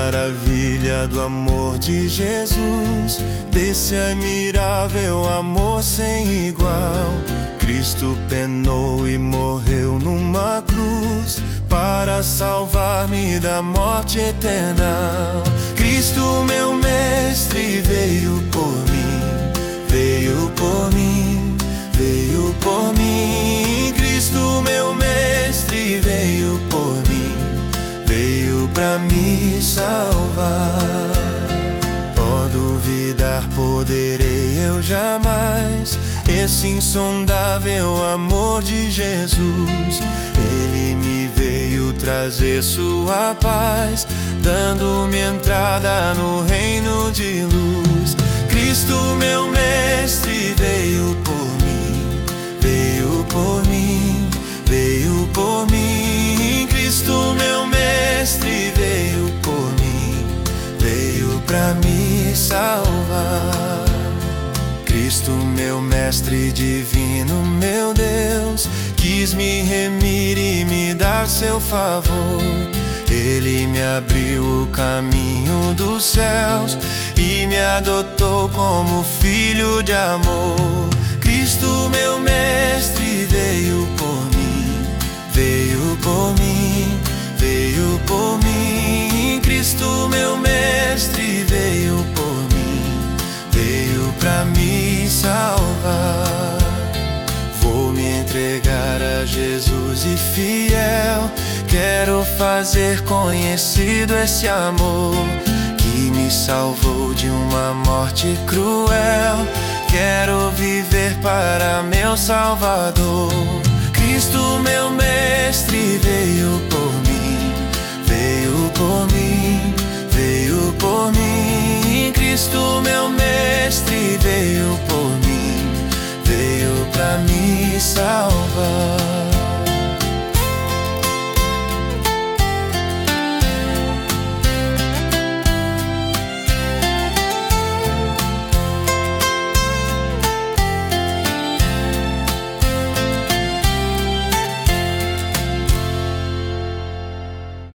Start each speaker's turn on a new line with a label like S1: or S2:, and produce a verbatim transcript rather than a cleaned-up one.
S1: maravilha do amor de Jesus, desse admirável amor sem igual. Cristo penou e morreu numa cruz para salvar-me da morte eterna. Cristo, meu mestre, veio por mim, veio por mim, veio por mim. Cristo, meu mestre, veio por mim, veio pra me salvar. Ó, duvidar poderei eu jamais esse insondável amor de Jesus. Ele me veio trazer sua paz, dando-me entrada no reino de luz. Cristo, meu mestre, veio por mim, veio por mim, veio por mim. Cristo, meu mestre, veio por mim, veio pra me salvar. Cristo, meu mestre divino, meu Deus, quis me remir e me dar seu favor. Ele me abriu o caminho dos céus e me adotou como filho de amor. Cristo, meu mestre, veio por mim, veio por mim, veio por mim. Cristo, meu mestre, veio por mim, veio pra me salvar. Vou me entregar a Jesus e fiel, quero fazer conhecido esse amor que me salvou de uma morte cruel. Quero viver para meu Salvador. Cristo, meu mestre, veio por mim, veio por mim, veio por mim. Cristo, meu mestre, veio por mim, veio pra me salvar.